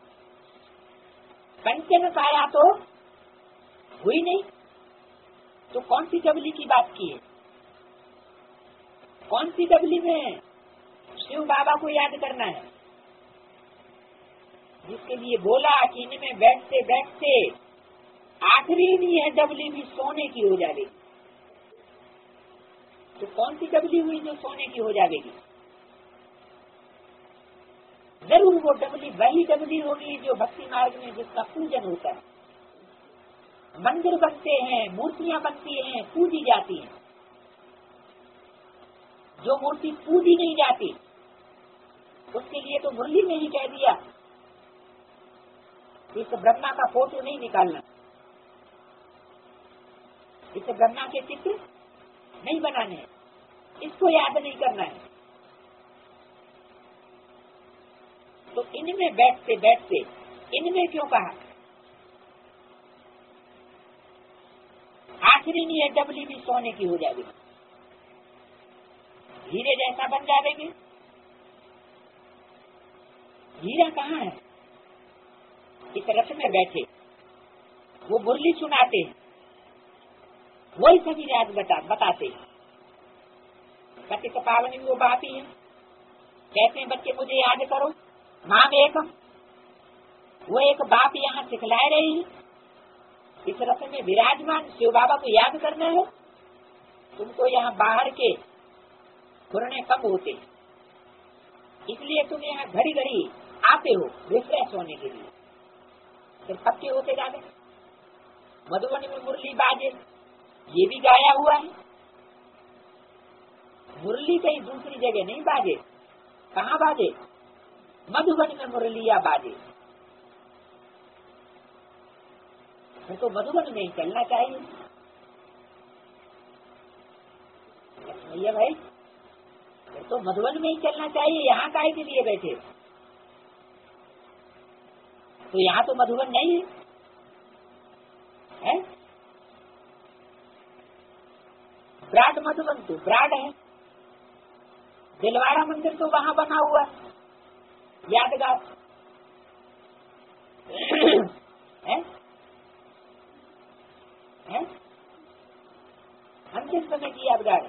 कंचन काया तो हुई नहीं। तो कौन सी डबली की बात की है? कौन सी डबली में शिव बाबा को याद करना है, जिसके लिए बोला कि इनमें बैठते बैठते आखिरी नहीं है डबली भी सोने की हो जाएगी। तो कौन सी डबली हुई जो सोने की हो जाएगी? जरूर वो डबली वही डबली होगी जो भक्ति मार्ग में जिसका पूजन होता है। मंदिर बनते हैं, मूर्तियां बनती हैं, पूजी जाती हैं। जो मूर्ति पूजी नहीं जाती उसके लिए तो मुरली में ही कह दिया इस ब्रह्मा का फोटो नहीं निकालना, इसे ब्रह्मा के चित्र नहीं बनाने हैं, इसको याद नहीं करना है। तो इनमें बैठते बैठते इनमें क्यों कहा? आखिरी नहीं है डबली भी सोने की हो जाएगी, हीरे जैसा बन जाएंगे। हीरा कहाँ है? इस रथ में बैठे वो मुरली सुनाते हैं, वही सभी राज बता, बताते हैं। कथित पावन में वो बात ही है, कहते हैं बच्चे मुझे याद करो, माँ एकम। वो एक बाप यहाँ सिखलाए रही है, इस रथ में विराजमान शिव बाबा को याद करना है। तुमको यहाँ बाहर के खुरने कम होते, इसलिए तुम यहाँ घड़ी घड़ी आते हो रिफ्रेश होने के लिए, फिर पक्के होते जाते। मधुबनी में मुरली बाजे, ये भी गाया हुआ है। मुरली कहीं दूसरी जगह नहीं बाजे, कहाँ बाजे? मधुबनी में मुरलिया बाजे। तो मधुबन में ही चलना चाहिए भैया भाई, तो मधुबन में ही चलना चाहिए। यहाँ काहे के लिए बैठे? तो यहाँ तो मधुबन नहीं है, है? ब्राड मधुबन तो ब्राड है, दिलवाड़ा मंदिर तो वहाँ बना हुआ है यादगार है, है? अंतिम समय की यादगार।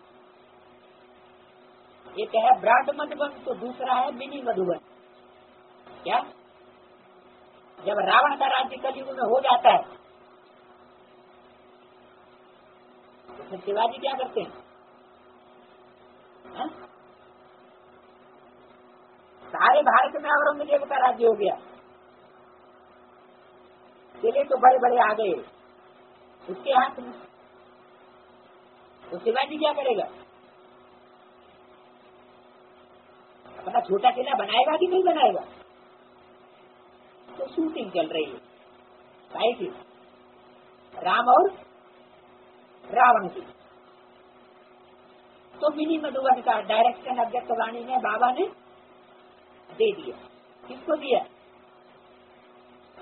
एक है ब्राड मधुबन तो दूसरा है मिनी मधुबन। क्या? जब रावण का राज्य कलयुग में हो जाता है तो फिर शिवाजी क्या करते हैं? है? सारे भारत में औरंगजेब का राज्य हो गया, किले तो बड़े बड़े आ गए उसके हाथ में, तो शिवाजी क्या करेगा? अपना छोटा किला बनाएगा कि नहीं बनाएगा? तो शूटिंग चल रही है भाई की, राम और रावण की। तो मिनी मधुबन का डायरेक्शन अव्यक्त वाणी में बाबा ने दे दिया। किसको दिया?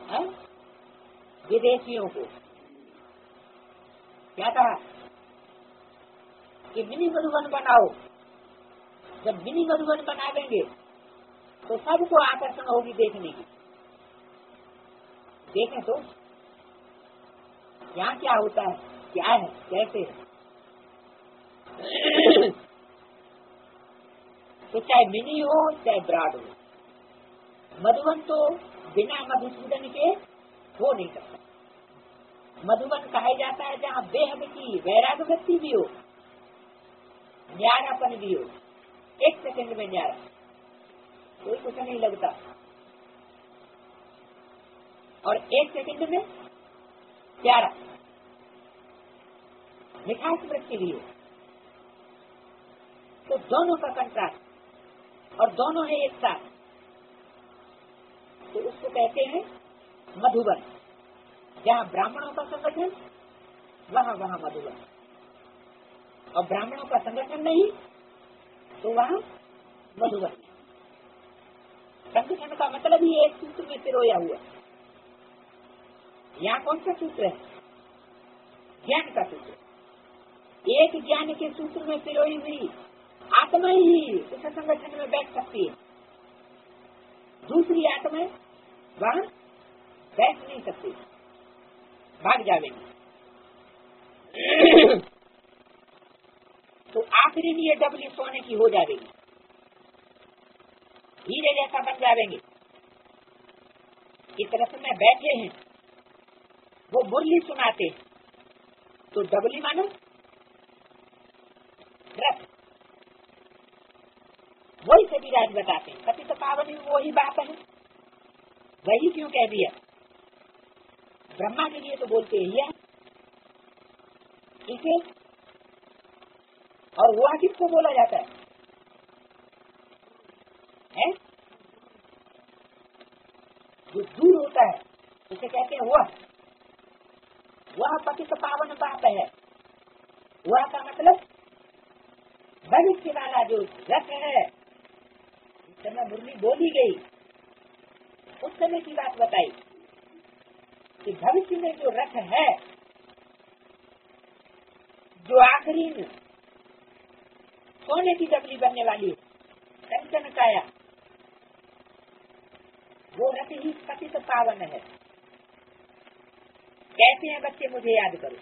है? विदेशियों को क्या कहा कि मिनी मधुबन बनाओ। जब मिनी मधुबन बना देंगे तो सबको आकर्षण होगी देखने की। देखें तो यहाँ क्या होता है, क्या है, कैसे है। तो चाहे मिनी हो चाहे ब्राड हो, मधुबन तो बिना मधुसूदन के हो नहीं सकता। मधुबन कहा जाता है जहाँ बेहद की वैराग्य भक्ति भी हो, न्यारापन भी हो। एक सेकंड में न्यारा, कोई कुछ नहीं लगता, और एक सेकंड में प्यारा, मिठास वृत्ति भी हो। तो दोनों का कंट्रास्ट, और दोनों है एक साथ, तो उसको कहते हैं मधुबन। जहाँ ब्राह्मणों का संगठन वहाँ वहाँ मधुबन, और ब्राह्मणों का संगठन नहीं तो वहाँ मधुबन। संगठन का मतलब ही एक सूत्र में पिरोया हुआ। यहाँ कौन सा सूत्र है? ज्ञान का सूत्र। एक ज्ञान के सूत्र में पिरोई हुई आत्मा ही उस संगठन में बैठ सकती है, दूसरी आत्मा वहाँ बैठ नहीं सकती, भाग जाएंगी। तो आखिरी लिए डबली सोने की हो जाएगी, हीरे जैसा बन जाएंगे। इस रस में बैठे हैं, वो मुरली सुनाते, तो डबली मानो रस, वही सभी राज बताते हैं। कति तो पावन वही बात है, वही क्यों कह दिया? ब्रह्मा के लिए तो बोलते ही है इसे, और वह किसको बोला जाता है, है? जो दूर होता है उसे कहते हैं वह वह पतित पावन बात है। वह का मतलब भविष्य वाला जो रस है। इस समय मुरली बोली गई, उस समय की बात बताई कि भविष्य में जो रस है, जो आखिरी में सोने की डबली बनने वाली कंचन काया, वो रस ही पतित पावन है। कहते हैं बच्चे मुझे याद करो,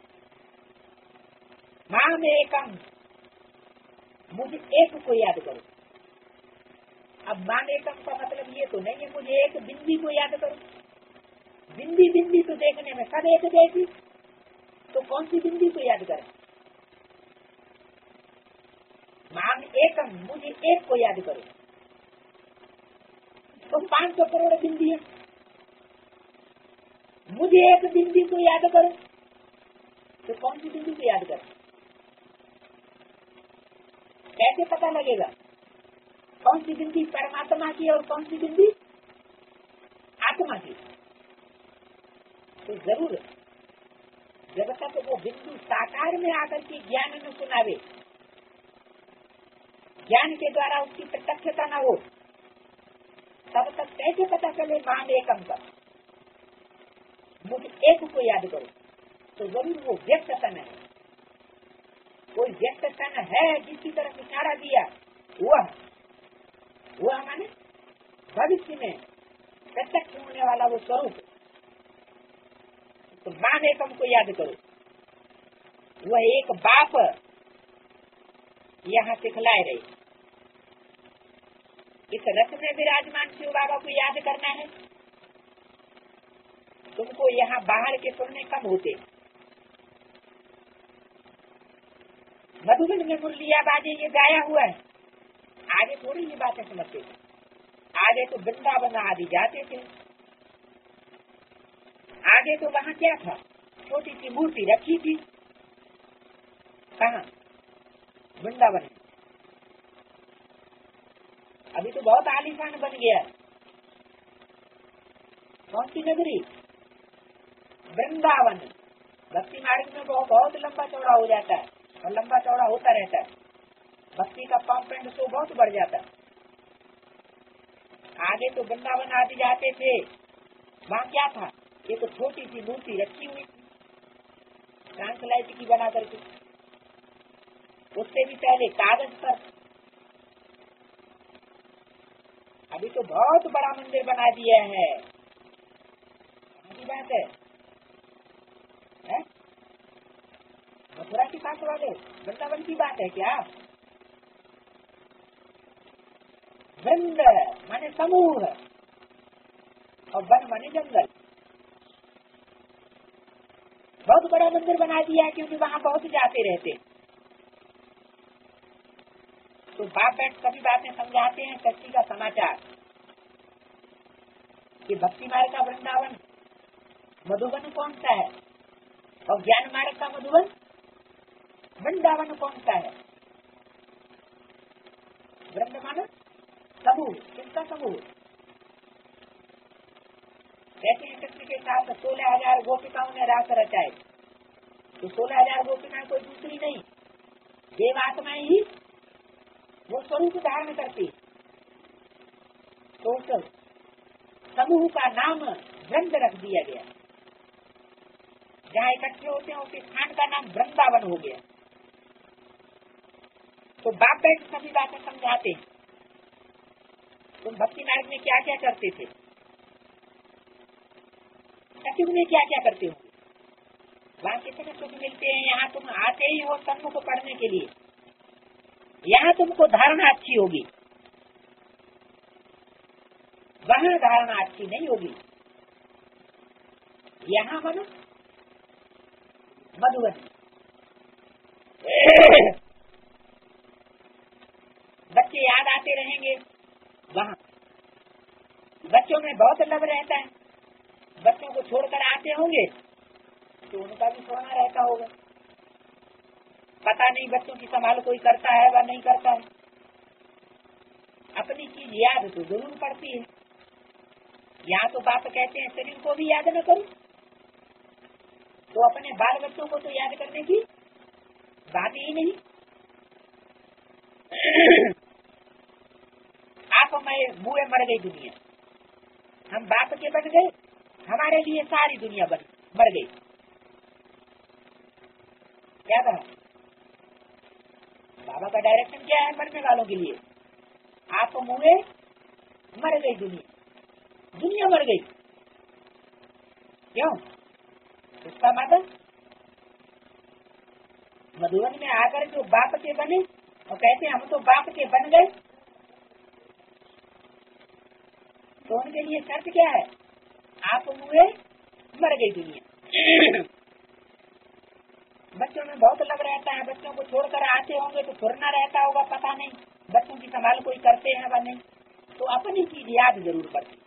मां में एकम, मुझे एक को याद करो। अब मां में एकम का मतलब ये तो नहीं है मुझे एक बिंदी को याद करो। बिंदी बिंदी तो देखने में सब एक जैसी, तो कौन सी बिंदी को याद करें? मां में एकम, मुझे एक को याद करो। तो पांच सौ करोड़ बिंदी है, मुझे एक बिंदी को याद करो, तो कौन सी बिंदी को याद करें? कैसे पता लगेगा कौन सी बिंदी परमात्मा की और कौन सी बिंदी आत्मा की? तो जरूर जब तक वो बिंदु साकार में आकर के ज्ञान में सुनावे, ज्ञान के द्वारा उसकी प्रत्यक्षता न हो, तब तक कैसे पता चले मान एकम का? मुझे एक को याद करो, तो जरूर वो व्यक्त तन है। कोई व्यक्त तन है जिसकी तरफ इशारा दिया, वह वह माने भविष्य में प्रत्यक्ष होने वाला वो स्वरूप। तो मान एकम को याद करो, वह एक बाप यहाँ सिखलाए रही। इस रथ में विराजमान शिव बाबा को याद करना है, तुमको यहाँ बाहर के सुनने कम होते। मधुबन में मुरलिया बाजे ये गाया हुआ है, आगे थोड़ी ये बातें समझते थे। आगे तो वृंदावन आदि जाते थे, आगे तो वहाँ क्या था, छोटी सी मूर्ति रखी थी। कहाँ? वृंदावन। अभी तो बहुत आलीशान बन गया। कौन सी नगरी? वृंदावन। भक्ति मार्ग में बहुत बहुत लंबा चौड़ा हो जाता है, और लंबा चौड़ा होता रहता है। भक्ति का पंप एंड शो बहुत बढ़ जाता है। आगे तो वृंदावन आदि जाते थे, वहाँ क्या था? ये तो छोटी सी मूर्ति रखी हुई थी ट्रांसलाइट की बना करके, उससे भी पहले कागज पर। अभी तो बहुत बड़ा मंदिर बना दिया है। कहाँ की बात है, है? मथुरा के पास वाले वृंदावन की बात है क्या? वृंद माने समूह और वन माने जंगल। बहुत बड़ा मंदिर बना दिया है क्योंकि वहाँ बहुत जाते रहते। तो बाप बैठ सभी बातें समझाते हैं। सच्ची का समाचार कि भक्ति मार्ग का वृंदावन मधुबन कौन सा है और ज्ञान मार्ग का मधुबन वृंदावन कौन सा है? वृंदावन समूह, किसका समूह? कहते हैं कृष्ण के साथ सोलह हजार गोपिकाओं ने रास रचाए। तो सोलह हजार गोपिकाएं कोई दूसरी नहीं, देवात्माएं ही वो स्वरूप धारण करती। तो उस समूह का नाम वृंद रख दिया गया। जहाँ इकट्ठे होते हैं उस स्थान का नाम वृंदावन हो गया। तो बाप बैठ सभी बातें समझाते हैं। तुम भक्ति मार्ग में क्या क्या करते थे, सत्युग में क्या क्या करते हो, वहाँ कितने सुख मिलते हैं। यहाँ तुम आते ही हो सन्मुख पढ़ने के लिए, यहाँ तुमको धारणा अच्छी होगी, वहाँ धारणा अच्छी नहीं होगी। यहाँ मन मधुबन बच्चे याद आते रहेंगे। वहाँ बच्चों में बहुत लव रहता है। बच्चों को छोड़कर आते होंगे तो उनका भी सोना रहता होगा। पता नहीं बच्चों की संभाल कोई करता है व नहीं करता है। अपनी चीज याद तो जरूर पड़ती है। यहाँ तो बाप कहते हैं शरीर को भी याद न करो, तो अपने बाल बच्चों को तो याद करने की बात ही नहीं। आप मैं मुए मर गई दुनिया, हम बाप के बन गए, हमारे लिए सारी दुनिया बन मर गई। क्या कहा बाबा का डायरेक्शन क्या है मरने वालों के लिए? आप मुए मर गई दुनिया, दुनिया मर गई। क्यों? इसका मतलब मधुबन में आकर जो बाप के बने और कहते हम तो बाप के बन गए, तो उनके लिए शर्त क्या है? आप मुए मर गई दुनिया। बच्चों में बहुत लग रहता है। बच्चों को छोड़कर आते होंगे तो फुरना रहता होगा, पता नहीं बच्चों की संभाल कोई करते हैं व नहीं। तो अपनी चीज याद जरूर पड़ती।